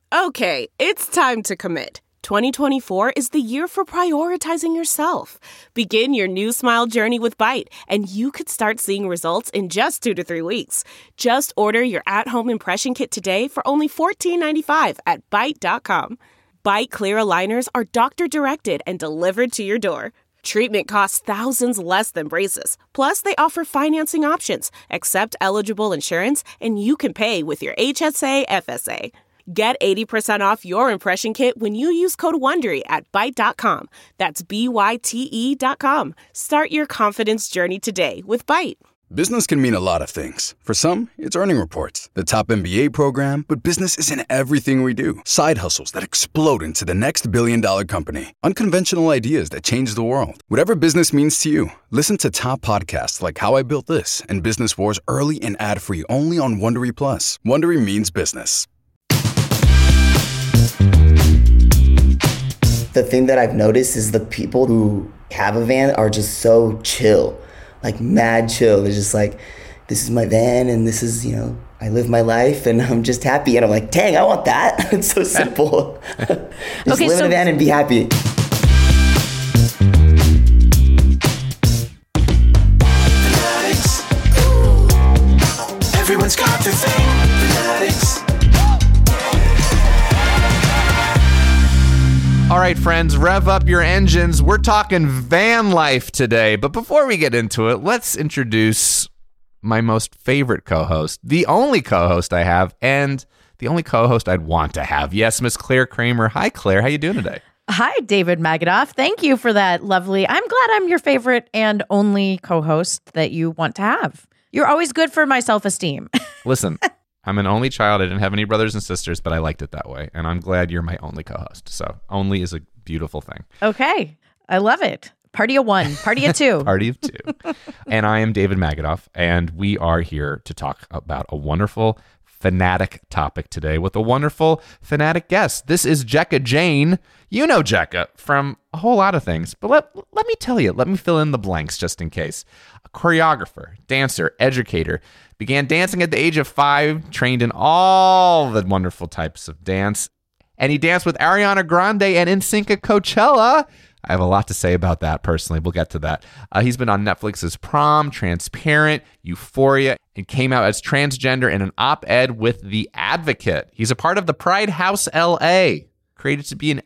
Okay, it's time to commit. 2024 is the year for prioritizing yourself. Begin your new smile journey with Byte, and you could start seeing results in just 2 to 3 weeks. Just order your at-home impression kit today for only $14.95 at Byte.com. Byte Clear aligners are doctor-directed and delivered to your door. Treatment costs thousands less than braces. Plus, they offer financing options, accept eligible insurance, and you can pay with your HSA FSA. Get 80% off your impression kit when you use code WONDERY at Byte.com. That's BYTE.com. Start your confidence journey today with Byte. Business can mean a lot of things. For some, it's earning reports, the top MBA program, but business isn't everything we do. Side hustles that explode into the next billion-dollar company. Unconventional ideas that change the world. Whatever business means to you, listen to top podcasts like How I Built This and Business Wars early and ad-free only on Wondery Plus. Wondery means business. The thing that I've noticed is the people who have a van are just so chill. Like mad chill. They're just like, this is my van and this is, I live my life and I'm just happy. And I'm like, dang, I want that. It's so simple. Just live in a van and be happy. Everyone's got their thing. All right, friends, rev up your engines. We're talking van life today. But before we get into it, let's introduce my most favorite co-host, the only co-host I have, and the only co-host I'd want to have. Yes, Miss Claire Kramer. Hi, Claire. How you doing today? Hi, David Magadoff. Thank you for that lovely. I'm glad I'm your favorite and only co-host that you want to have. You're always good for my self-esteem. Listen, I'm an only child. I didn't have any brothers and sisters, but I liked it that way. And I'm glad you're my only co-host. So only is a beautiful thing. Okay. I love it. Party of one, party of two. Party of two. And I am David Magadoff, and we are here to talk about a wonderful fanatic topic today with a wonderful fanatic guest. This is Jekka Jane. You know Jekka from a whole lot of things, but let me tell you, let me fill in the blanks just in case. A choreographer, dancer, educator, began dancing at the age of 5, trained in all the wonderful types of dance, and he danced with Ariana Grande and NSYNC at Coachella. I have a lot to say about that personally. We'll get to that. He's been on Netflix's Prom, Transparent, Euphoria, and came out as transgender in an op-ed with The Advocate. He's a part of the Pride House LA, created to be an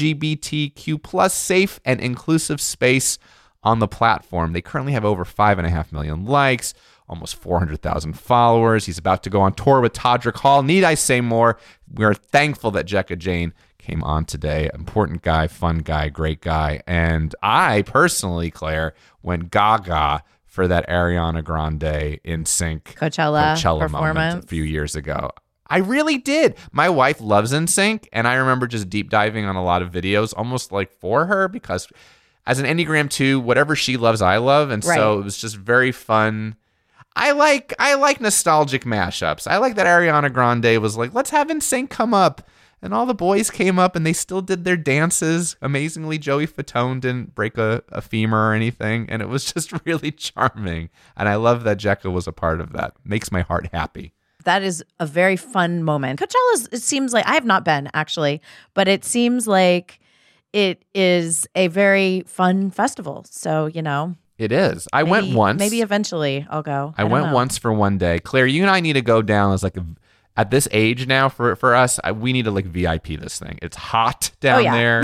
LGBTQ plus safe and inclusive space on the platform. They currently have over 5.5 million likes, almost 400,000 followers. He's about to go on tour with Todrick Hall. Need I say more? We are thankful that Jekka Jane came on today. Important guy, fun guy, great guy. And I personally, Claire, went gaga for that Ariana Grande NSYNC Coachella moment a few years ago. I really did. My wife loves NSYNC, and I remember just deep diving on a lot of videos, almost like for her, because as an Enneagram 2, whatever she loves, I love. And so it was just very fun. I like nostalgic mashups. I like that Ariana Grande was like, let's have NSYNC come up. And all the boys came up and they still did their dances. Amazingly, Joey Fatone didn't break a femur or anything. And it was just really charming. And I love that Jekka was a part of that. Makes my heart happy. That is a very fun moment. Coachella, it seems like, I have not been actually, but it seems like it is a very fun festival. So, It is. I went once. Maybe eventually I'll go. I went once for one day. Claire, you and I need to go down as like at this age now for us. We need to like VIP this thing. It's hot down there.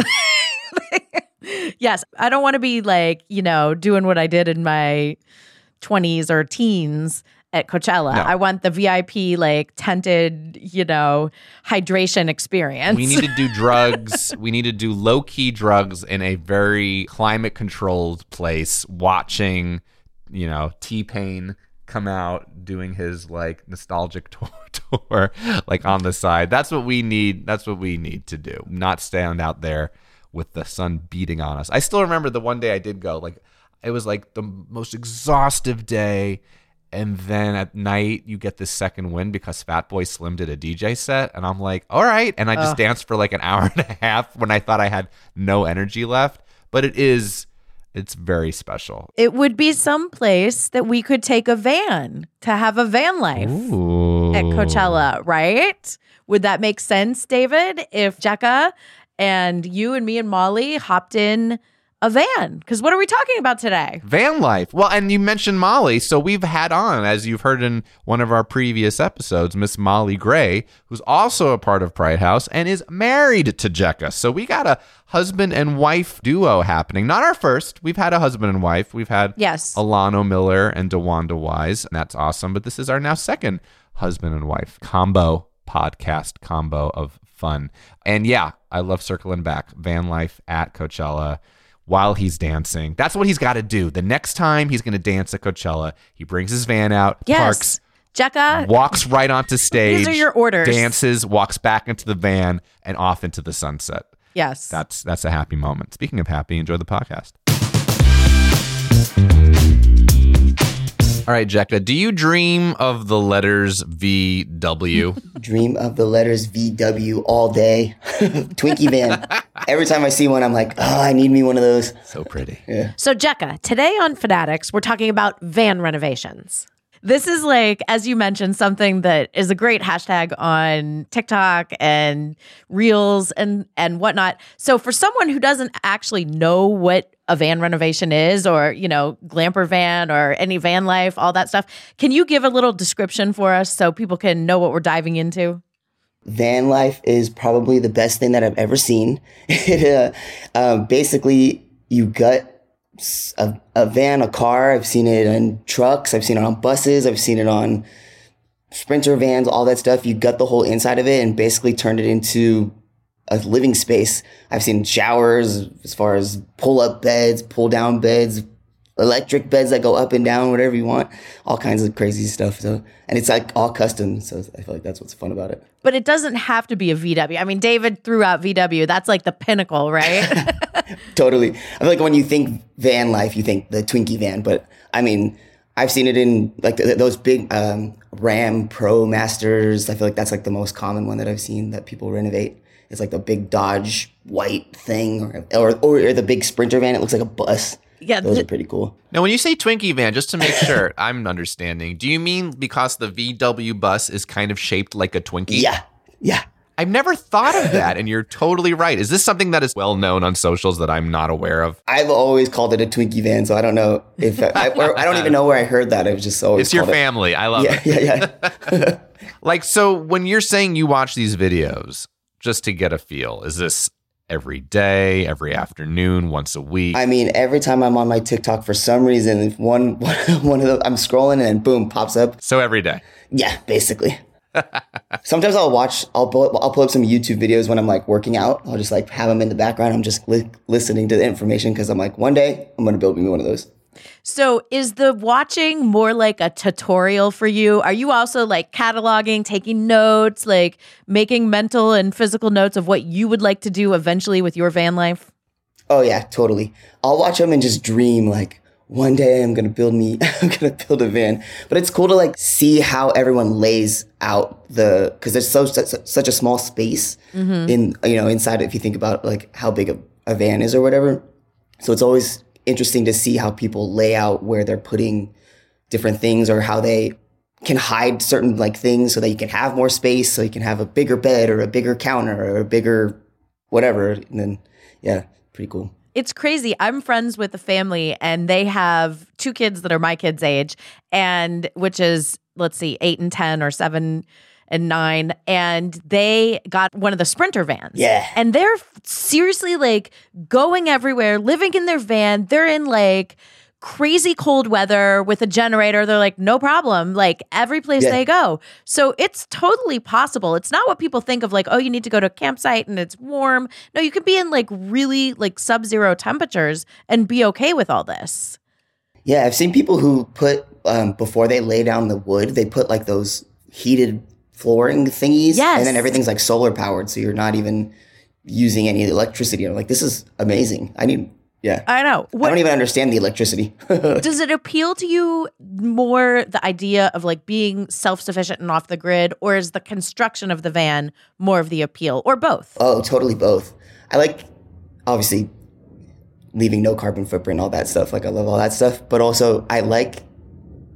Yes. I don't want to be like, doing what I did in my 20s or teens at Coachella. No. I want the VIP, like tented, hydration experience. We need to do drugs. We need to do low-key drugs in a very climate-controlled place, watching, T-Pain come out doing his like nostalgic tour like on the side. That's what we need. That's what we need to do. Not stand out there with the sun beating on us. I still remember the one day I did go, like it was like the most exhaustive day. And then at night, you get this second wind because Fatboy Slim did a DJ set. And I'm like, all right. And I just danced for like an hour and a half when I thought I had no energy left. But it's very special. It would be some place that we could take a van to have a van life. Ooh. at Coachella, right? Would that make sense, David? If Jekka and you and me and Molly hopped in a van? Because what are we talking about today? Van life. Well, and you mentioned Molly, so we've had on, as you've heard in one of our previous episodes, Miss Molly Gray, who's also a part of Pride House and is married to Jekka. So we got a husband and wife duo happening. Not our first. We've had a husband and wife. We've had Alano Miller and DeWanda Wise, and that's awesome. But this is our now second husband and wife podcast combo of fun. And yeah, I love circling back. Van life at Coachella while he's dancing. That's what he's got to do. The next time he's going to dance at Coachella, he brings his van out, parks, Jekka walks right onto stage. These are your orders. Dances, walks back into the van, and off into the sunset. Yes. That's a happy moment. Speaking of happy, enjoy the podcast. All right, Jekka, do you dream of the letters VW? Dream of the letters VW all day. Twinkie van. Every time I see one, I'm like, oh, I need me one of those. So pretty. Yeah. So, Jekka, today on Fanatics, we're talking about van renovations. This is like, as you mentioned, something that is a great hashtag on TikTok and Reels and whatnot. So for someone who doesn't actually know what a van renovation is, or, you know, Glamper van or any van life, all that stuff, can you give a little description for us so people can know what we're diving into? Van life is probably the best thing that I've ever seen. Basically, you gut a van, a car. I've seen it in trucks. I've seen it on buses. I've seen it on Sprinter vans, all that stuff. You gut the whole inside of it and basically turned it into a living space. I've seen showers as far as pull-up beds, pull-down beds, electric beds that go up and down, whatever you want, all kinds of crazy stuff. So, and it's like all custom. So I feel like that's what's fun about it. But it doesn't have to be a VW. I mean, David threw out VW. That's like the pinnacle, right? Totally. I feel like when you think van life, you think the Twinkie van. But I mean, I've seen it in like those big Ram Pro Masters. I feel like that's like the most common one that I've seen that people renovate. It's like the big Dodge white thing, or the big Sprinter van. It looks like a bus. Yeah, those are pretty cool. Now, when you say Twinkie van, just to make sure I'm understanding, do you mean because the VW bus is kind of shaped like a Twinkie? Yeah. I've never thought of that, and you're totally right. Is this something that is well known on socials that I'm not aware of? I've always called it a Twinkie van, so I don't know if I don't even know where I heard that. It was just always. It's your family. I love it. Yeah. Like, so when you're saying you watch these videos just to get a feel, is this every day, every afternoon, once a week? I mean, every time I'm on my TikTok, for some reason, if one of them, I'm scrolling and then boom, pops up. So every day. Yeah, basically. Sometimes I'll pull up some YouTube videos when I'm like working out. I'll just like have them in the background. I'm just listening to the information because I'm like, one day I'm going to build me one of those. So is the watching more like a tutorial for you? Are you also like cataloging, taking notes, like making mental and physical notes of what you would like to do eventually with your van life? Oh yeah, totally. I'll watch them and just dream like, one day I'm going to build a van. But it's cool to like see how everyone lays out because there's such a small space in, inside, if you think about like how big a van is or whatever. So it's always interesting to see how people lay out where they're putting different things or how they can hide certain like things so that you can have more space, so you can have a bigger bed or a bigger counter or a bigger whatever. And then, yeah, pretty cool. It's crazy. I'm friends with a family and they have 2 kids that are my kids' age, and which is, let's see, 8 and 10 or 7 and 9. And they got one of the Sprinter vans. Yeah. And they're seriously like going everywhere, living in their van. They're in like crazy cold weather with a generator. They're like, no problem, like every place they go. So it's totally possible. It's not what people think of like, oh, you need to go to a campsite and it's warm. No, you could be in like really like sub-zero temperatures and be okay with all this. Yeah, I've seen people who put, before they lay down the wood, they put like those heated flooring thingies. Yes. And then everything's like solar powered. So you're not even using any electricity. I'm like, this is amazing. Yeah. I know. I don't even understand the electricity. Does it appeal to you more, the idea of like being self-sufficient and off the grid, or is the construction of the van more of the appeal, or both? Oh, totally both. I like, obviously, leaving no carbon footprint, all that stuff. Like I love all that stuff. But also I like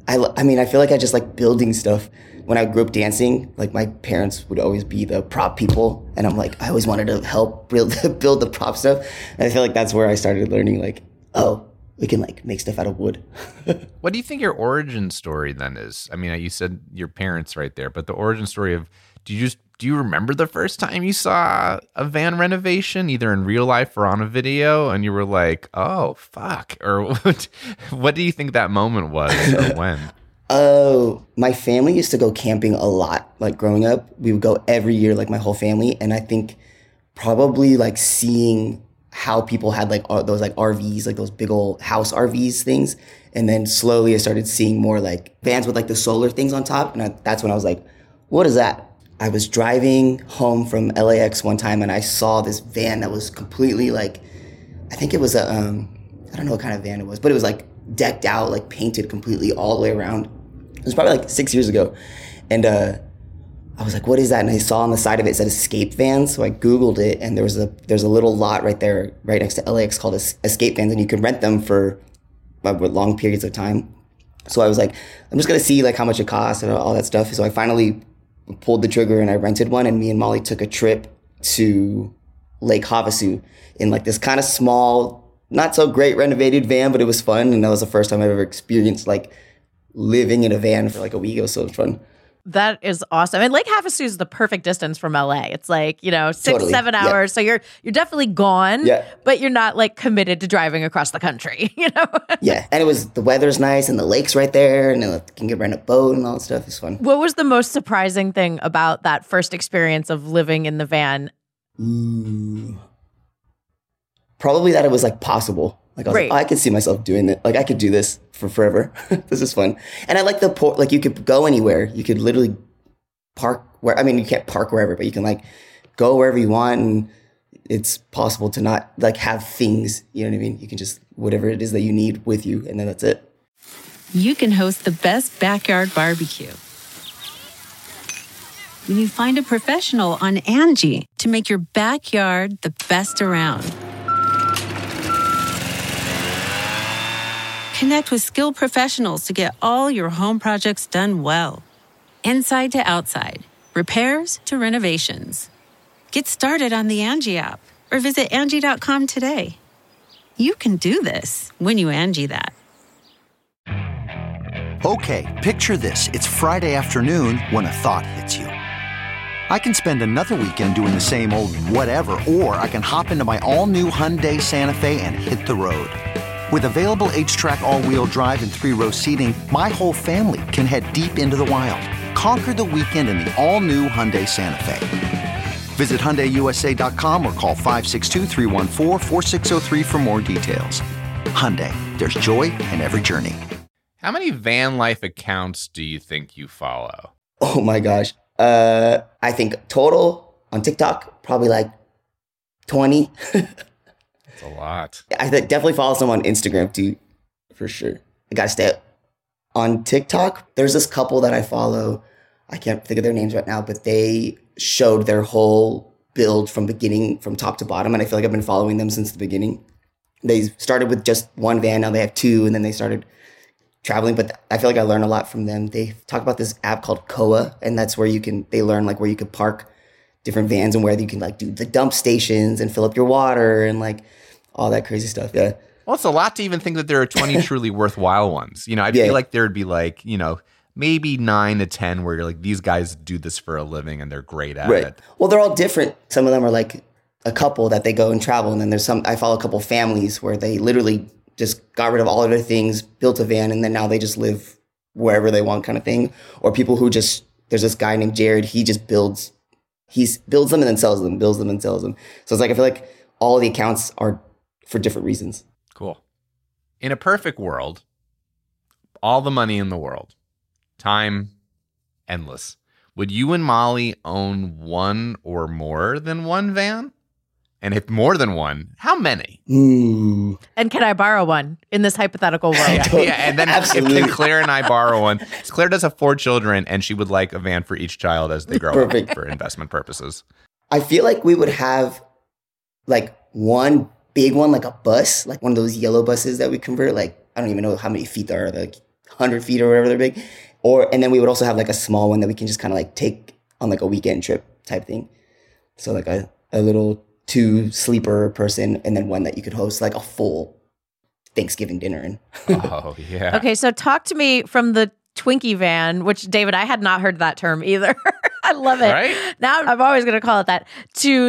I mean, I feel like I just like building stuff. When I grew up dancing, like my parents would always be the prop people. And I'm like, I always wanted to help build the prop stuff. And I feel like that's where I started learning like, oh, we can like make stuff out of wood. What do you think your origin story then is? I mean, you said your parents right there, but the origin story of, do you remember the first time you saw a van renovation, either in real life or on a video, and you were like, oh, fuck? Or what do you think that moment was, or when? Oh, my family used to go camping a lot. Like growing up, we would go every year, like my whole family. And I think probably like seeing how people had like those like RVs, like those big old house RVs things. And then slowly I started seeing more like vans with like the solar things on top. And that's when I was like, what is that? I was driving home from LAX one time and I saw this van that was completely like, I think it was I don't know what kind of van it was, but it was like decked out, like painted completely all the way around. It was probably like 6 years ago. And I was like, what is that? And I saw on the side of it, it said Escape Vans. So I Googled it and there's a little lot right there, right next to LAX called Escape Vans. And you can rent them for long periods of time. So I was like, I'm just going to see like how much it costs and all that stuff. So I finally pulled the trigger and I rented one. And me and Molly took a trip to Lake Havasu in like this kind of small, not so great renovated van, but it was fun. And that was the first time I've ever experienced like living in a van for like a week. It was so fun. That is awesome. And Lake Havasu is the perfect distance from LA. It's like, 6-7 hours. So you're definitely gone, but you're not like committed to driving across the country, Yeah. And the weather's nice and the lake's right there and you can get rent a boat and all that stuff. It's fun. What was the most surprising thing about that first experience of living in the van? Probably that it was like possible. Like I was like, I could see myself doing it. Like I could do this for forever. This is fun. And I like the port. Like you could go anywhere. You could literally park where. I mean, you can't park wherever, but you can like go wherever you want, and it's possible to not like have things. You know what I mean? You can just whatever it is that you need with you, and then that's it. You can host the best backyard barbecue when you find a professional on Angie to make your backyard the best around. Connect with skilled professionals to get all your home projects done well. Inside to outside, repairs to renovations. Get started on the Angie app or visit Angie.com today. You can do this when you Angie that. Okay, picture this. It's Friday afternoon when a thought hits you. I can spend another weekend doing the same old whatever, or I can hop into my all-new Hyundai Santa Fe and hit the road. With available H-Track all-wheel drive and 3-row seating, my whole family can head deep into the wild. Conquer the weekend in the all-new Hyundai Santa Fe. Visit HyundaiUSA.com or call 562-314-4603 for more details. Hyundai, there's joy in every journey. How many van life accounts do you think you follow? Oh my gosh. I think total on TikTok, probably like 20. That's a lot. I definitely follow someone on Instagram too, for sure. I gotta stay on TikTok. There's this couple that I follow. I can't think of their names right now, but they showed their whole build from top to bottom. And I feel like I've been following them since the beginning. They started with just one van. Now they have two, and then they started traveling. But I feel like I learned a lot from them. They talk about this app called Koa, and that's where they learn like where you could park different vans and where you can like do the dump stations and fill up your water and like all that crazy stuff. Yeah. Well, it's a lot to even think that there are 20 truly worthwhile ones. I feel like there'd be like, maybe 9 to 10 where you're like, these guys do this for a living and they're great at it. Well, they're all different. Some of them are like a couple that they go and travel. And then I follow a couple families where they literally just got rid of all of their things, built a van, and then now they just live wherever they want kind of thing. Or people who there's this guy named Jared, he builds them and then sells them, builds them and sells them. So it's like, I feel like all the accounts are for different reasons. Cool. In a perfect world, all the money in the world, time endless, would you and Molly own one or more than one van? And if more than one, how many? Ooh. And can I borrow one in this hypothetical world? And then if Claire and I borrow one. Claire does have 4 children, and she would like a van for each child as they grow up for investment purposes. I feel like we would have like one big one, like a bus, like one of those yellow buses that we convert. Like, I don't even know how many feet there are, like 100 feet or whatever they're big. And then we would also have like a small one that we can just kind of like take on like a weekend trip type thing. So like a little 2 sleeper person, and then one that you could host like a full Thanksgiving dinner in. Oh, yeah. Okay, so talk to me from the Twinkie van, which, David, I had not heard that term either. I love it. Right? Now I'm always going to call it that. To,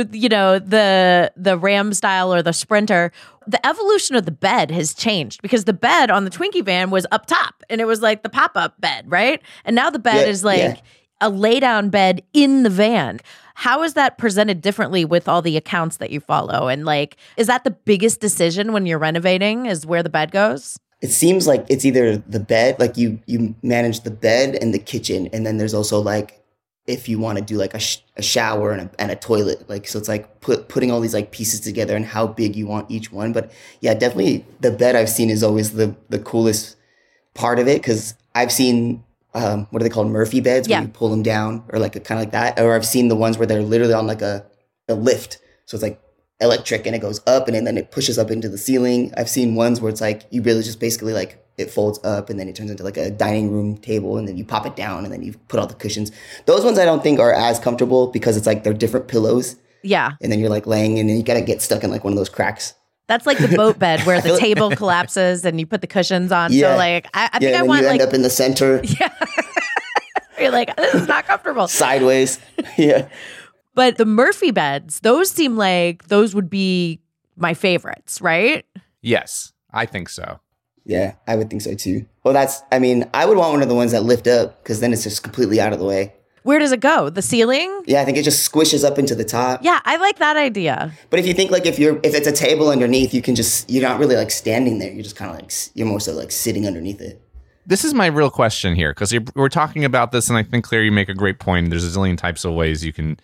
the Ram style or the Sprinter. The evolution of the bed has changed because the bed on the Twinkie van was up top and it was like the pop-up bed, right? And now the bed is like a lay-down bed in the van. How is that presented differently with all the accounts that you follow? And like, is that the biggest decision when you're renovating, is where the bed goes? It seems like it's either the bed, like you manage the bed and the kitchen. And then there's also like, if you want to do like a shower and a toilet, like, so it's like putting all these like pieces together and how big you want each one. But yeah, definitely the bed I've seen is always the coolest part of it. Cause I've seen, what are they called? Murphy beds where you pull them down, or like kind of like that. Or I've seen the ones where they're literally on like a lift. So it's like electric and it goes up and then it pushes up into the ceiling. I've seen ones where it's like, you really just basically like, it folds up and then it turns into like a dining room table, and then you pop it down and then you put all the cushions. Those ones I don't think are as comfortable because it's like they're different pillows. Yeah. And then you're like laying and then you got to get stuck in like one of those cracks. That's like the boat bed where the table collapses and you put the cushions on. Yeah. So like, I think I want you like... end up in the center. Yeah. You're like, this is not comfortable. Sideways. Yeah. But the Murphy beds, those seem like those would be my favorites, right? Yes, I think so. Yeah, I would think so too. Well, I would want one of the ones that lift up because then it's just completely out of the way. Where does it go? The ceiling? Yeah, I think it just squishes up into the top. Yeah, I like that idea. But if you think like if it's a table underneath, you're not really like standing there. You're just kind of like, you're more so like sitting underneath it. This is my real question here, because we're talking about this, and I think, Claire, you make a great point. There's a zillion types of ways you can,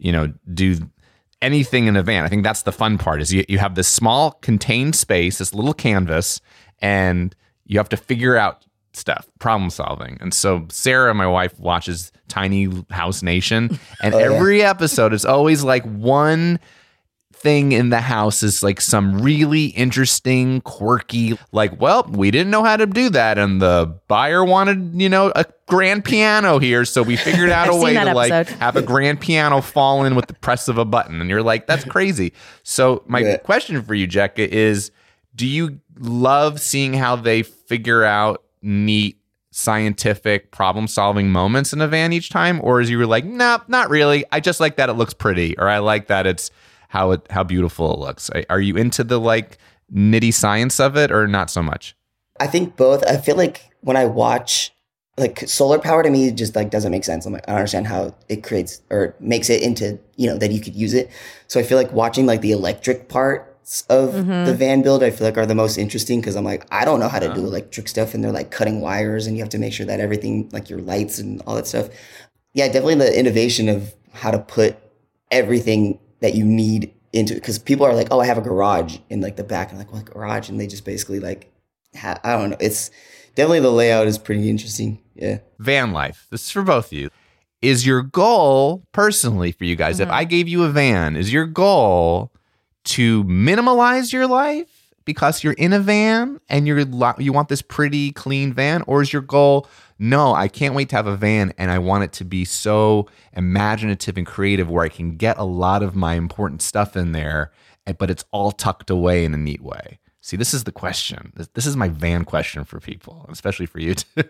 do anything in a van. I think that's the fun part, is you have this small contained space, this little canvas, and you have to figure out stuff, problem solving. And so Sarah, my wife, watches Tiny House Nation, and every episode is always like one thing in the house is like some really interesting, quirky, like, well, we didn't know how to do that, and the buyer wanted, a grand piano here, so we figured out a way to like have a grand piano fall in with the press of a button. And you're like, that's crazy. So my question for you, Jekka, is, do you love seeing how they figure out neat scientific problem-solving moments in a van each time? Or is you like, no, not really. I just like that it looks pretty, or I like that it's how beautiful it looks. Are you into the like nitty science of it, or not so much? I think both. I feel like when I watch, like, solar power to me just like doesn't make sense. I'm like, I don't understand how it creates or makes it into, that you could use it. So I feel like watching like the electric parts of the van build, I feel like are the most interesting, because I'm like, I don't know how to do electric stuff, and they're like cutting wires and you have to make sure that everything, like your lights and all that stuff. Yeah, definitely the innovation of how to put everything that you need into it, because people are like, oh, I have a garage in like the back. I'm like, what garage? And they just basically like, I don't know. It's definitely, the layout is pretty interesting. Yeah. Van life. This is for both of you. Is your goal personally for you guys, if I gave you a van, is your goal to minimalize your life because you're in a van and you want this pretty clean van? Or is your goal, no, I can't wait to have a van and I want it to be so imaginative and creative where I can get a lot of my important stuff in there, but it's all tucked away in a neat way? See, this is the question. This is my van question for people, especially for you too.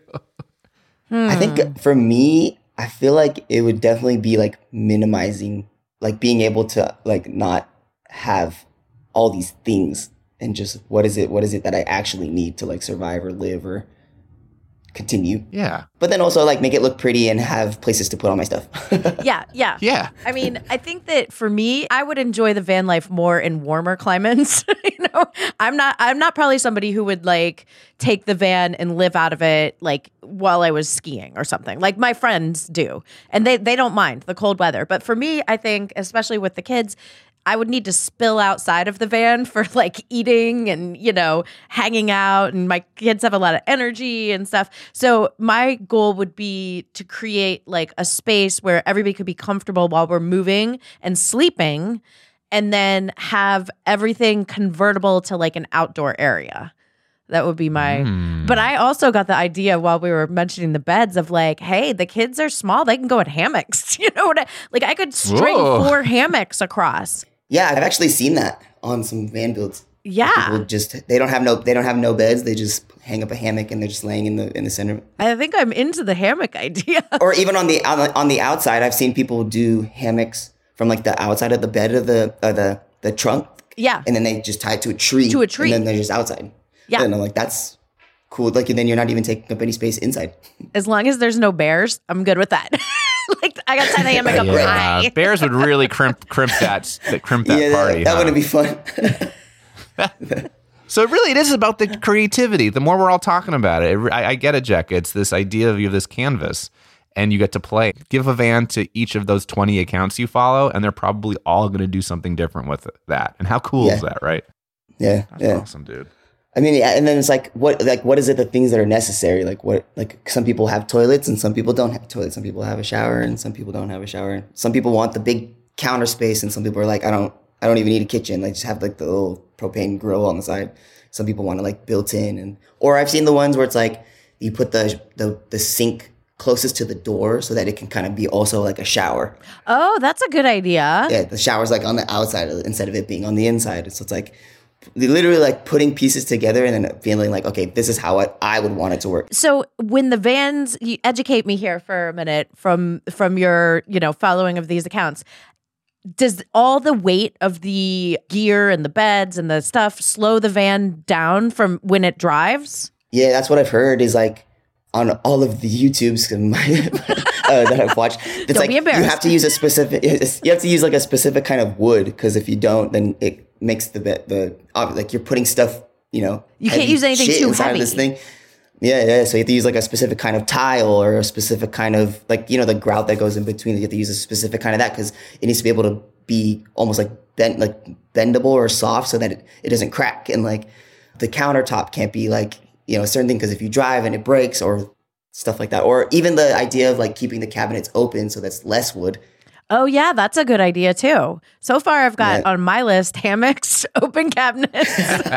I think for me, I feel like it would definitely be like minimizing, like being able to like not have all these things, and just what is it that I actually need to like survive or live or continue. Yeah. But then also like make it look pretty and have places to put all my stuff. Yeah. I mean, I think that for me, I would enjoy the van life more in warmer climates. I'm not probably somebody who would like take the van and live out of it like while I was skiing or something. Like my friends do, and they don't mind the cold weather. But for me, I think, especially with the kids, I would need to spill outside of the van for like eating and, hanging out. And my kids have a lot of energy and stuff. So my goal would be to create like a space where everybody could be comfortable while we're moving and sleeping, and then have everything convertible to like an outdoor area. That would be my, but I also got the idea while we were mentioning the beds of like, hey, the kids are small. They can go in hammocks. You know what I could string 4 hammocks across. Yeah, I've actually seen that on some van builds. Yeah. People just, they don't have no beds. They just hang up a hammock and they're just laying in the center. I think I'm into the hammock idea. Or even on the outside, I've seen people do hammocks from like the outside of the bed of the trunk. Yeah. And then they just tie it to a tree. And then they're just outside. Yeah. And I'm like, that's cool. Like, and then you're not even taking up any space inside. As long as there's no bears, I'm good with that. Like, I got to tie the hammock up high. Bears would really crimp that party. That wouldn't be fun. So really, it is about the creativity. The more we're all talking about it, I get it, Jack. It's this idea of you have this canvas, and you get to play. Give a van to each of those 20 accounts you follow, and they're probably all going to do something different with that. And how cool is that, right? Yeah, that's awesome, dude. I mean, and then it's like, what is it? The things that are necessary, like some people have toilets, and some people don't have toilets. Some people have a shower, and some people don't have a shower. Some people want the big counter space, and some people are like, I don't even need a kitchen. Like, just have like the little propane grill on the side. Some people want to like built in, or I've seen the ones where it's like you put the sink closest to the door so that it can kind of be also like a shower. Oh, that's a good idea. Yeah, the shower's like on the outside instead of it being on the inside. So it's like literally like putting pieces together and then feeling like, okay, this is how I would want it to work. So when the vans, you educate me here for a minute from your, following of these accounts. Does all the weight of the gear and the beds and the stuff slow the van down from when it drives? Yeah, that's what I've heard is like on all of the YouTubes that I've watched. It's don't like be embarrassed. You have to use like a specific kind of wood, because if you don't, then it makes the like you're putting stuff, you can't use anything too inside heavy. Of this thing. Yeah. So you have to use like a specific kind of tile or a specific kind of like, the grout that goes in between. You have to use a specific kind of that because it needs to be able to be almost like bendable or soft so that it doesn't crack. And like the countertop can't be like, a certain thing, because if you drive and it breaks or stuff like that, or even the idea of like keeping the cabinets open so that's less wood. Oh yeah, that's a good idea too. So far I've got on my list hammocks, open cabinets.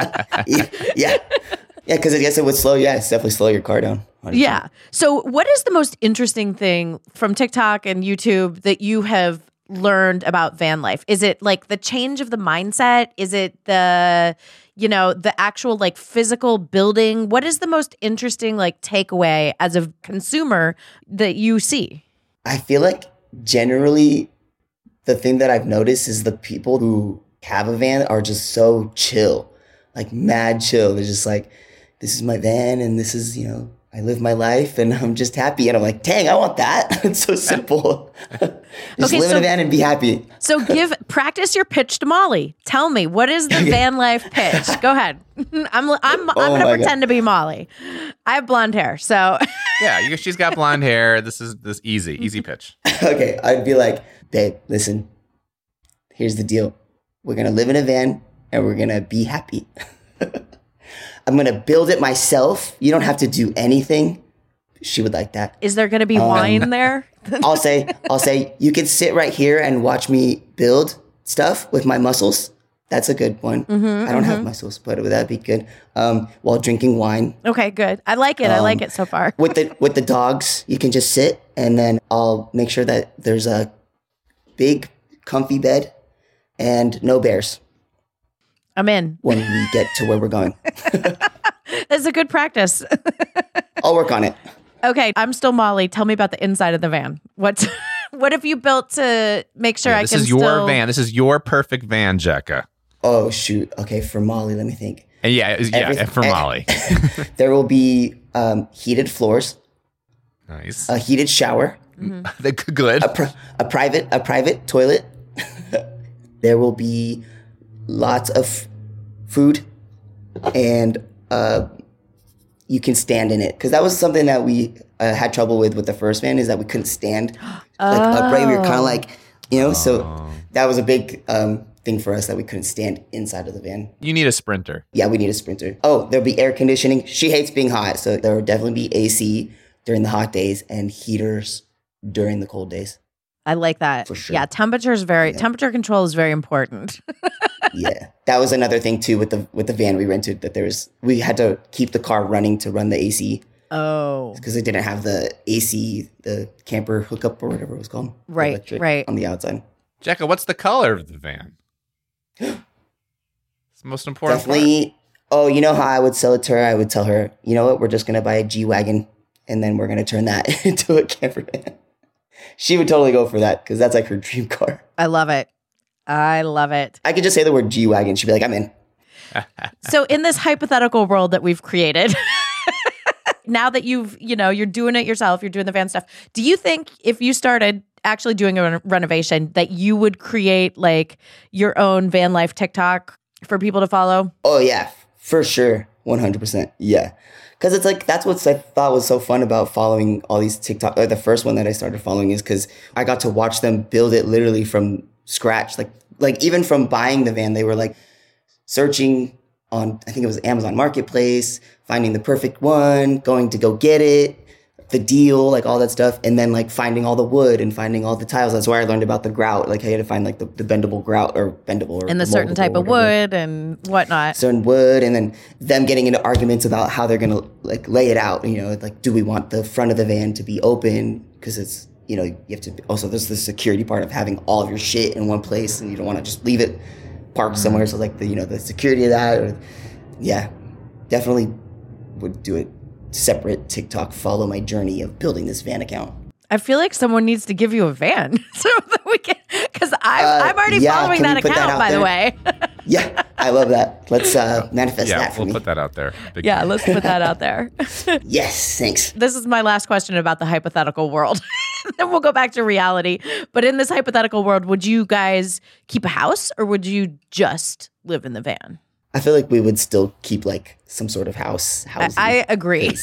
Yeah. Yeah, because I guess it would it's definitely slow your car down. 100%. Yeah. So what is the most interesting thing from TikTok and YouTube that you have learned about van life? Is it like the change of the mindset? Is it the actual like physical building? What is the most interesting like takeaway as a consumer that you see? I feel like generally the thing that I've noticed is the people who have a van are just so chill, like mad chill. They're just like, this is my van and this is, I live my life and I'm just happy. And I'm like, dang, I want that. It's so simple. Just live in a van and be happy. So practice your pitch to Molly. Tell me, what is the van life pitch? Go ahead. I'm going to pretend to be Molly. I have blonde hair, so. Yeah, she's got blonde hair. This easy pitch. Okay, I'd be like, babe, listen, here's the deal. We're going to live in a van and we're going to be happy. I'm going to build it myself. You don't have to do anything. She would like that. Is there going to be wine there? I'll say, you can sit right here and watch me build stuff with my muscles. That's a good one. I don't have muscles, but would that be good? While drinking wine. Okay, good. I like it. I like it so far. With the dogs, you can just sit and then I'll make sure that there's a big, comfy bed and no bears. I'm in. When we get to where we're going. It's a good practice. I'll work on it. Okay, I'm still Molly. Tell me about the inside of the van. What have you built to make sure I can This is your van. This is your perfect van, Jekka. Oh, shoot. Okay, for Molly, let me think. And for Molly. There will be heated floors. Nice. A heated shower. Good. A private toilet. There will be lots of food, and you can stand in it, because that was something that we had trouble with the first van, is that we couldn't stand upright. We were kind of like, so that was a big thing for us, that we couldn't stand inside of the van. You need a Sprinter. Yeah, we need a Sprinter. Oh, there'll be air conditioning. She hates being hot, so there will definitely be AC during the hot days and heaters during the cold days. I like that. For sure. Yeah, temperature control is very important. Yeah, that was another thing too with the van we rented, that we had to keep the car running to run the AC. Oh, because it didn't have the AC, the camper hookup or whatever it was called. Right, right. On the outside. Jekka, what's the color of the van? It's the most important Definitely. part. Oh, you know how I would sell it to her? I would tell her, you know what? We're just going to buy a G-Wagon and then we're going to turn that into a camper van. She would totally go for that because that's like her dream car. I love it. I love it. I could just say the word G-Wagon. She'd be like, I'm in. So in this hypothetical world that we've created, now that you're doing it yourself, you're doing the van stuff, do you think if you started actually doing a renovation that you would create like your own van life TikTok for people to follow? Oh, yeah, for sure. 100%. Yeah. Because it's like, that's what I thought was so fun about following all these TikTok. The first one that I started following is because I got to watch them build it literally from scratch. Like even from buying the van, they were like searching on, I think it was Amazon Marketplace, finding the perfect one, going to go get it, the deal, like all that stuff. And then like finding all the wood and finding all the tiles. That's where I learned about the grout. Like I had to find like the bendable grout or bendable. Or and the certain type of wood and whatnot. Certain wood. And then them getting into arguments about how they're going to like lay it out. You know, like, do we want the front of the van to be open? Because it's, you know, you have to, also there's the security part of having all of your shit in one place and you don't want to just leave it parked somewhere. So like the security of that, or, yeah, definitely would do it separate TikTok, follow my journey of building this van account. I feel like someone needs to give you a van so that we can, because I'm already following that account, by the way. Yeah, I love that. Let's manifest that for me. We'll put that out there. Let's put that out there. Yes, thanks. This is my last question about the hypothetical world. Then we'll go back to reality. But in this hypothetical world, would you guys keep a house or would you just live in the van? I feel like we would still keep like some sort of house. I agree.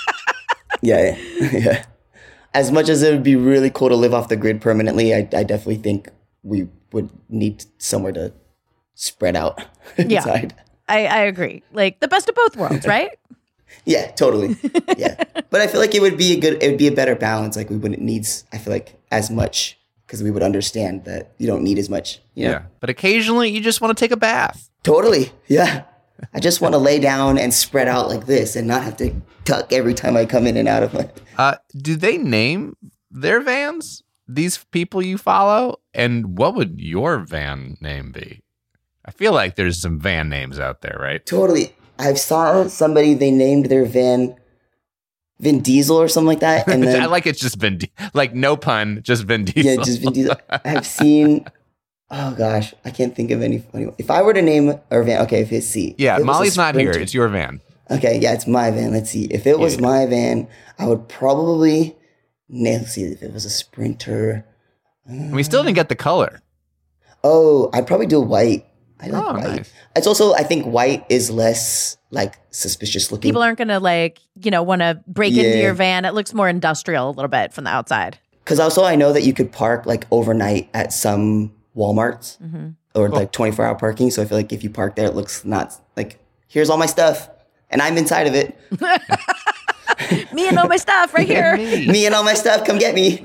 Yeah. As much as it would be really cool to live off the grid permanently, I definitely think we would need somewhere to spread out inside. I agree. Like the best of both worlds, right? Yeah, totally. Yeah. But I feel like it would be a better balance. Like we wouldn't need, I feel like, as much because we would understand that you don't need as much. You know? Yeah. But occasionally you just want to take a bath. Totally. Yeah. I just want to lay down and spread out like this and not have to tuck every time I come in and out of my... Do they name their vans, these people you follow? And what would your van name be? I feel like there's some van names out there, right? Totally. I saw somebody, they named their van Vin Diesel or something like that. And then, I like it's just Vin, like no pun, just Vin Diesel. Yeah, just Vin Diesel. I've seen... Oh gosh, I can't think of any funny one. If I were to name our van, okay, if it's C. Yeah, Molly's not here. It's your van. Okay, yeah, it's my van. Let's see. If it was my van, I would probably, let's see, if it was a Sprinter. We still didn't get the color. Oh, I'd probably do white. I like white. Nice. It's also, I think white is less like suspicious looking. People aren't going to like, want to break into your van. It looks more industrial a little bit from the outside. Because also I know that you could park like overnight at some Walmarts or like 24-hour parking. So I feel like if you park there, it looks not like, here's all my stuff and I'm inside of it. Me and all my stuff right here. Me and all my stuff, come get me.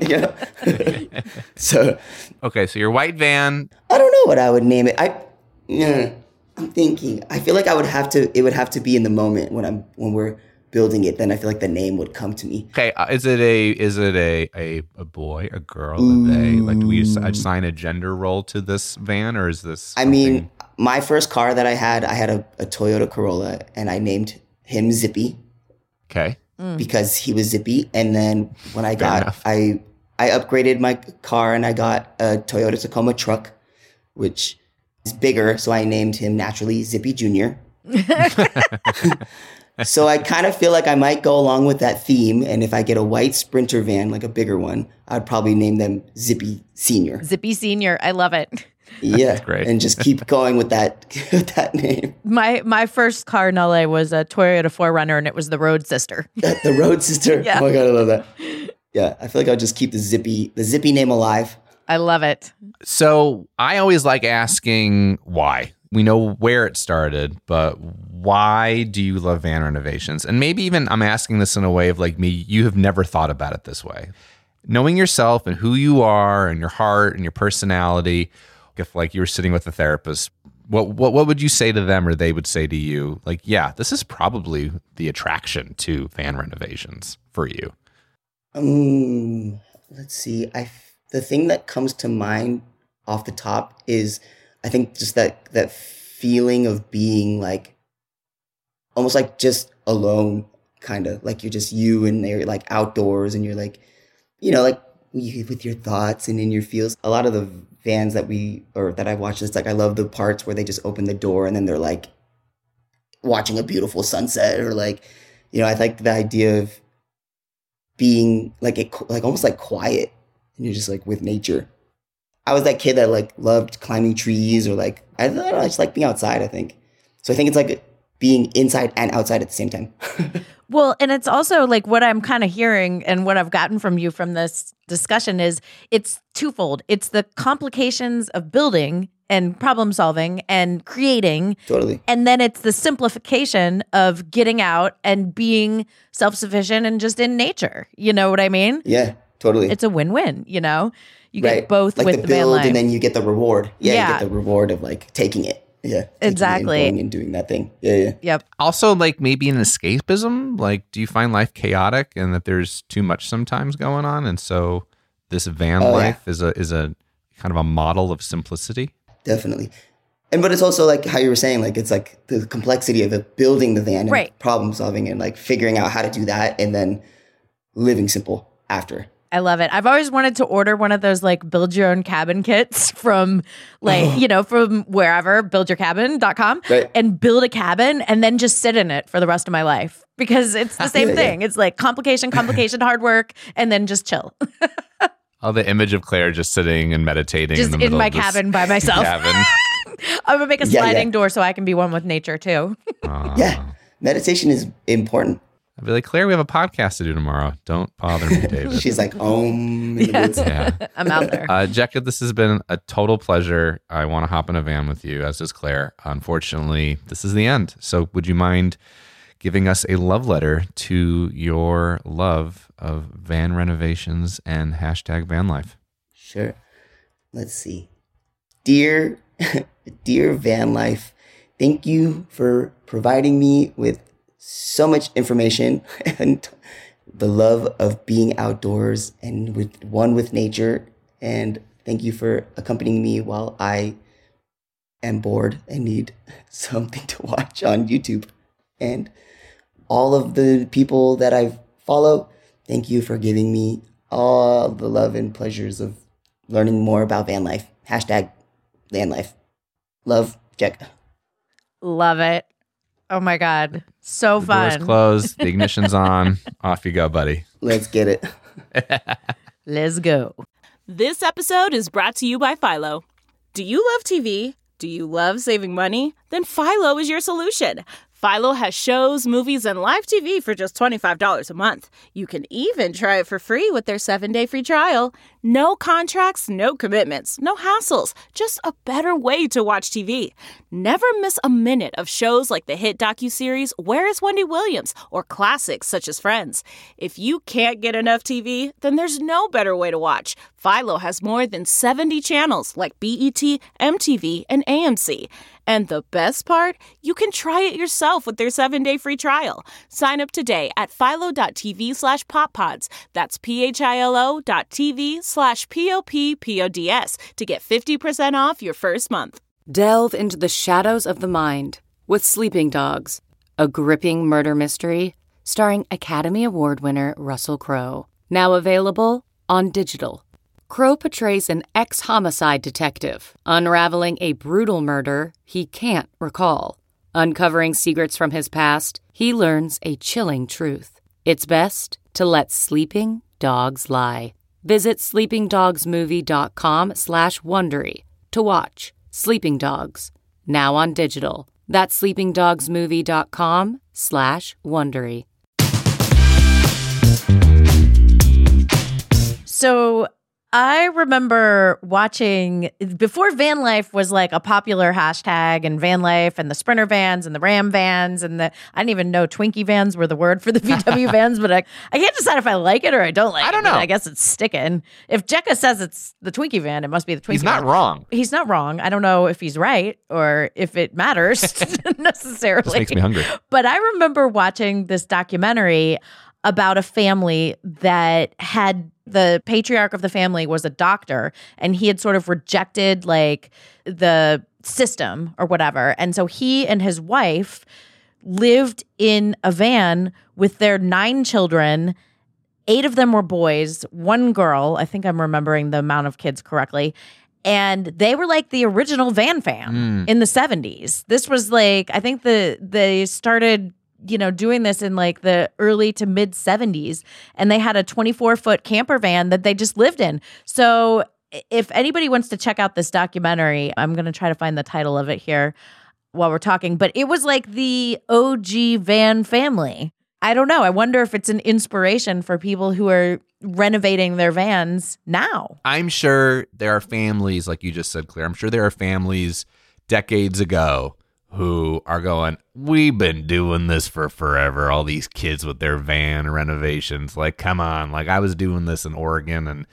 So okay, so your white van. I don't know what I would name it. I'm thinking. I feel like it would have to be in the moment when we're building it, then I feel like the name would come to me. Okay, is it a boy, a girl? Do we assign a gender role to this van, or is this? I mean, my first car that I had a Toyota Corolla, and I named him Zippy. Okay. Because he was zippy, and then when I upgraded my car and I got a Toyota Tacoma truck, which is bigger, so I named him naturally Zippy Jr. So I kind of feel like I might go along with that theme. And if I get a white Sprinter van, like a bigger one, I'd probably name them Zippy Senior. Zippy Senior. I love it. Yeah. That's great. And just keep going with that name. My first car in LA was a Toyota 4Runner, and it was the Road Sister. The Road Sister. Yeah. Oh my God, I love that. Yeah. I feel like I'll just keep the Zippy name alive. I love it. So I always like asking why. We know where it started, but why do you love van renovations? And maybe even I'm asking this in a way of like me, you have never thought about it this way. Knowing yourself and who you are and your heart and your personality, if like you were sitting with a therapist, What would you say to them, or they would say to you? Like, yeah, this is probably the attraction to van renovations for you. Let's see. The thing that comes to mind off the top is, I think, just that feeling of being like, almost like just alone, kind of like you're just you and they're like outdoors and you're like, like with your thoughts and in your feels. A lot of the vans that I've watched, it's like, I love the parts where they just open the door and then they're like watching a beautiful sunset, or like, I like the idea of being like almost like quiet, and you're just like with nature. I was that kid that like loved climbing trees, or like, I don't know, I just like being outside, I think. So I think it's like being inside and outside at the same time. Well, and it's also like what I'm kind of hearing and what I've gotten from you from this discussion is it's twofold. It's the complications of building and problem solving and creating. Totally. And then it's the simplification of getting out and being self-sufficient and just in nature. You know what I mean? Yeah, totally. It's a win-win, You right. get both like with the van build, life. and then you get the reward. Yeah, you get the reward of like taking it. Yeah, exactly. And doing that thing. Yeah. Yep. Also, like maybe an escapism. Like, do you find life chaotic and that there's too much sometimes going on, and so this van life is a kind of a model of simplicity? Definitely. But it's also like how you were saying, like it's like the complexity of building the van and problem solving and like figuring out how to do that and then living simple after. I love it. I've always wanted to order one of those like build your own cabin kits from like, from wherever, buildyourcabin.com, right, and build a cabin and then just sit in it for the rest of my life, because it's the same thing. It's like complication, hard work, and then just chill. Oh, the image of Claire just sitting and meditating just in the middle my of this cabin by myself. Cabin. I'm gonna make a sliding door so I can be one with nature too. Yeah, meditation is important. I'd be like, Claire, we have a podcast to do tomorrow. Don't bother me, David. She's like, in the woods. Yeah. I'm out there. Jekka, this has been a total pleasure. I want to hop in a van with you, as does Claire. Unfortunately, this is the end. So would you mind giving us a love letter to your love of van renovations and #van life? Sure. Let's see. Dear van life, thank you for providing me with so much information and the love of being outdoors and with nature. And thank you for accompanying me while I am bored and need something to watch on YouTube. And all of the people that I follow, thank you for giving me all the love and pleasures of learning more about van life. #van life. Love, Jekka. Love it. Oh my God. So fun. The door's closed. The ignition's on. Off you go, buddy. Let's get it. Let's go. This episode is brought to you by Philo. Do you love TV? Do you love saving money? Then Philo is your solution. Philo has shows, movies, and live TV for just $25 a month. You can even try it for free with their 7-day free trial. No contracts, no commitments, no hassles. Just a better way to watch TV. Never miss a minute of shows like the hit docuseries Where is Wendy Williams? Or classics such as Friends. If you can't get enough TV, then there's no better way to watch. Philo has more than 70 channels like BET, MTV, and AMC. And the best part? You can try it yourself with their 7-day free trial. Sign up today at philo.tv/poppods. That's philo.tv/POPPODS to get 50% off your first month. Delve into the shadows of the mind with Sleeping Dogs, a gripping murder mystery starring Academy Award winner Russell Crowe. Now available on digital. Crowe portrays an ex-homicide detective unraveling a brutal murder he can't recall. Uncovering secrets from his past, he learns a chilling truth. It's best to let sleeping dogs lie. Visit sleepingdogsmovie.com/Wondery to watch Sleeping Dogs, now on digital. That's sleepingdogsmovie.com/Wondery. So I remember watching before van life was like a popular hashtag, and van life and the Sprinter vans and the Ram vans and I didn't even know Twinkie vans were the word for the VW vans, but I can't decide if I like it or I don't like it. I don't know. I guess it's sticking. If Jekka says it's the Twinkie van, it must be the Twinkie van. He's not wrong. He's not wrong. I don't know if he's right or if it matters necessarily. Just makes me hungry. But I remember watching this documentary about a family that had the patriarch of the family was a doctor, and he had sort of rejected like the system or whatever. And so he and his wife lived in a van with their 9 children. 8 of them were boys, 1 girl. I think I'm remembering the amount of kids correctly. And they were like the original van fam in the 70s. This was like, I think they started doing this in like the early to mid 70s, and they had a 24-foot camper van that they just lived in. So if anybody wants to check out this documentary, I'm going to try to find the title of it here while we're talking, but it was like the OG van family. I don't know. I wonder if it's an inspiration for people who are renovating their vans now. I'm sure there are families, like you just said, Claire. I'm sure there are families decades ago who are going, we've been doing this for forever. All these kids with their van renovations. Like, come on. Like, I was doing this in Oregon in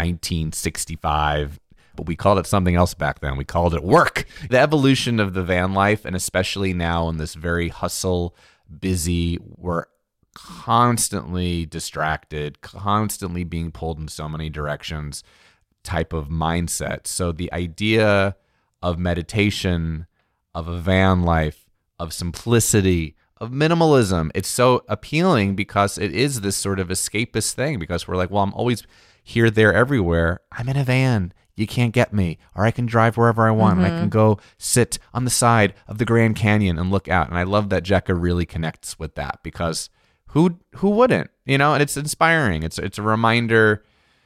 1965, but we called it something else back then. We called it work. The evolution of the van life, and especially now in this very hustle, busy, we're constantly distracted, constantly being pulled in so many directions type of mindset. So the idea of meditation, of a van life, of simplicity, of minimalism, it's so appealing because it is this sort of escapist thing, because we're like, well, I'm always here, there, everywhere. I'm in a van. You can't get me. Or I can drive wherever I want. And I can go sit on the side of the Grand Canyon and look out. And I love that Jekka really connects with that, because who wouldn't? And it's inspiring. It's a reminder.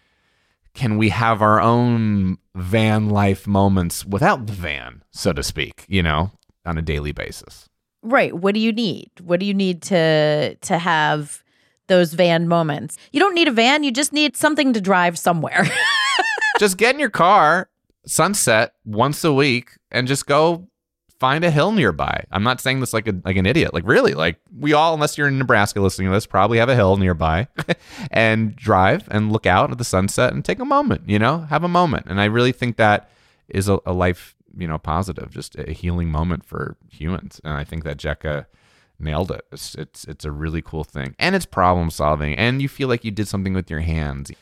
Can we have our own van life moments without the van, so to speak, on a daily basis? Right. What do you need? What do you need to have those van moments? You don't need a van. You just need something to drive somewhere. Just get in your car, sunset once a week, and just go find a hill nearby. I'm not saying this like an idiot. Like, really, like, we all, unless you're in Nebraska listening to this, probably have a hill nearby and drive and look out at the sunset and take a moment, have a moment. And I really think that is a life, positive, just a healing moment for humans. And I think that Jekka nailed it. It's a really cool thing. And it's problem solving. And you feel like you did something with your hands.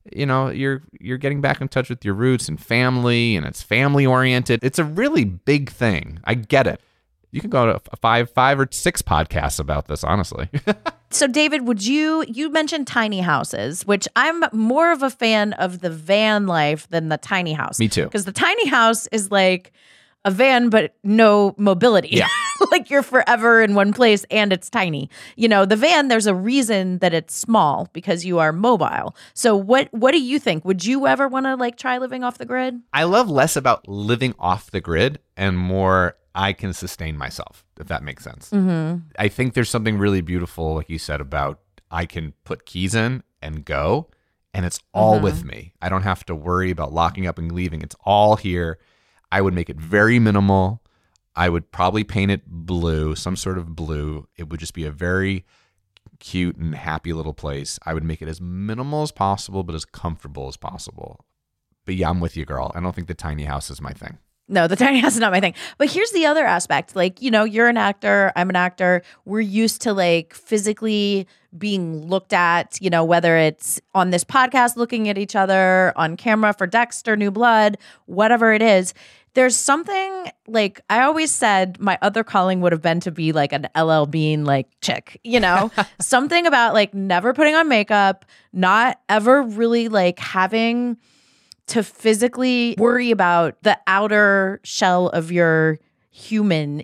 You're getting back in touch with your roots and family, and it's family oriented. It's a really big thing. I get it. You can go to 5 or 6 podcasts about this, honestly. So David, you mentioned tiny houses, which I'm more of a fan of the van life than the tiny house. Me too. Because the tiny house is like a van, but no mobility. Yeah. Like, you're forever in one place and it's tiny. The van, there's a reason that it's small, because you are mobile. So what do you think? Would you ever want to like try living off the grid? I love less about living off the grid and more I can sustain myself, if that makes sense. Mm-hmm. I think there's something really beautiful, like you said, about I can put keys in and go, and it's all with me. I don't have to worry about locking up and leaving. It's all here. I would make it very minimal. I would probably paint it blue, some sort of blue. It would just be a very cute and happy little place. I would make it as minimal as possible, but as comfortable as possible. But yeah, I'm with you, girl. I don't think the tiny house is my thing. No, the tiny house is not my thing. But here's the other aspect. Like, you're an actor, I'm an actor. We're used to like physically being looked at, whether it's on this podcast, looking at each other, on camera for Dexter, New Blood, whatever it is. There's something, like, I always said my other calling would have been to be like an LL Bean like chick, something about like never putting on makeup, not ever really like having to physically worry about the outer shell of your human,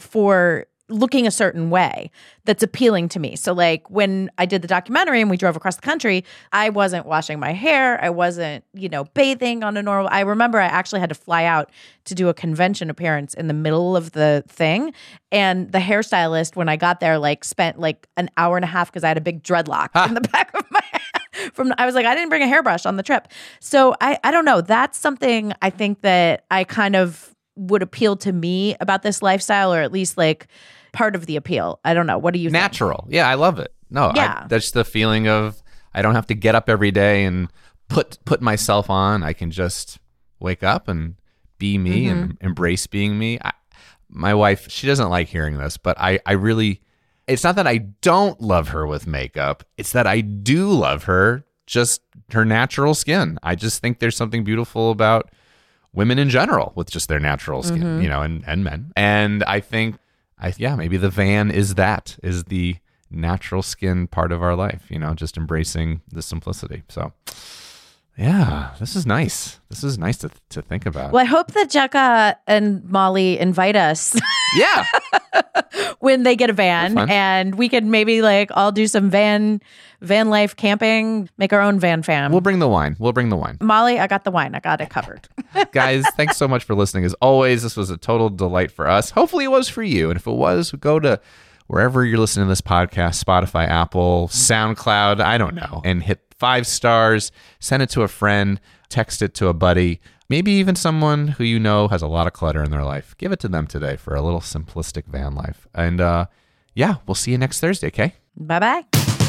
for looking a certain way that's appealing to me. So like when I did the documentary and we drove across the country, I wasn't washing my hair. I wasn't, bathing on a normal. I remember I actually had to fly out to do a convention appearance in the middle of the thing. And the hairstylist, when I got there, like spent like an hour and a half because I had a big dreadlock in the back of my head. I was like, I didn't bring a hairbrush on the trip. So I don't know. That's something I think that I kind of would appeal to me about this lifestyle, or at least like part of the appeal. I don't know. What do you think? Natural. Yeah, I love it. No, that's the feeling of I don't have to get up every day and put myself on. I can just wake up and be me and embrace being me. My wife, she doesn't like hearing this, but I really, it's not that I don't love her with makeup. It's that I do love her, just her natural skin. I just think there's something beautiful about women in general with just their natural skin, and men. And I think, maybe the van is the natural skin part of our life, just embracing the simplicity. So yeah, this is nice. This is nice to think about. Well, I hope that Jekka and Molly invite us. Yeah. When they get a van, and we could maybe like all do some van life camping, make our own van fam. We'll bring the wine. Molly, I got the wine. I got it covered. Guys, thanks so much for listening. As always, this was a total delight for us. Hopefully it was for you. And if it was, go to wherever you're listening to this podcast, Spotify, Apple, SoundCloud, I don't know, and hit 5 stars, send it to a friend, text it to a buddy, maybe even someone who you know has a lot of clutter in their life. Give it to them today for a little simplistic van life. And we'll see you next Thursday, okay? Bye-bye.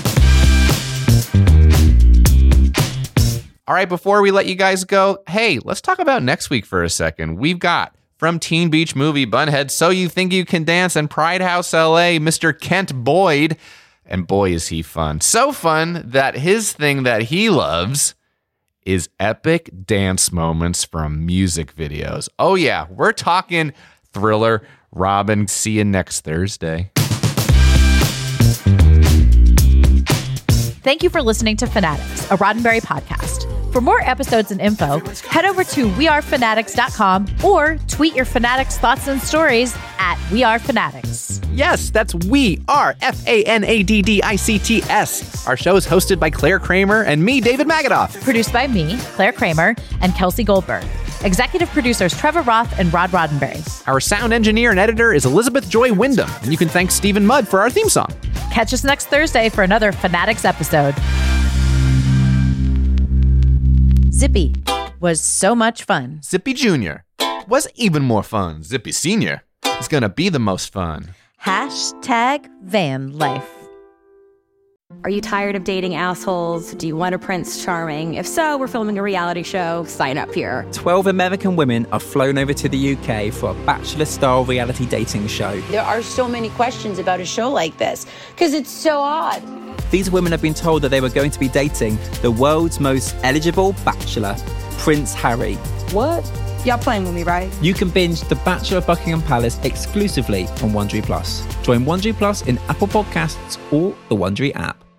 All right, before we let you guys go, hey, let's talk about next week for a second. We've got from Teen Beach Movie, Bunhead, So You Think You Can Dance, and Pride House LA, Mr. Kent Boyd. And boy, is he fun. So fun that his thing that he loves is epic dance moments from music videos. Oh yeah, we're talking Thriller. Robin, see you next Thursday. Thank you for listening to Fanatics, a Roddenberry podcast. For more episodes and info, head over to wearefanatics.com or tweet your Fanatics thoughts and stories at wearefanatics. Yes, that's We Are, FANADDICTS. Our show is hosted by Claire Kramer and me, David Magadoff. Produced by me, Claire Kramer, and Kelsey Goldberg. Executive producers Trevor Roth and Rod Roddenberry. Our sound engineer and editor is Elizabeth Joy Wyndham, and you can thank Stephen Mudd for our theme song. Catch us next Thursday for another Fanatics episode. Zippy was so much fun. Zippy Jr. was even more fun. Zippy Sr. is going to be the most fun. #van life. Are you tired of dating assholes? Do you want a Prince Charming? If so, we're filming a reality show. Sign up here. 12 American women are flown over to the UK for a Bachelor-style reality dating show. There are so many questions about a show like this because it's so odd. These women have been told that they were going to be dating the world's most eligible bachelor, Prince Harry. What? Y'all playing with me, right? You can binge The Bachelor of Buckingham Palace exclusively on Wondery Plus. Join Wondery Plus in Apple Podcasts or the Wondery app.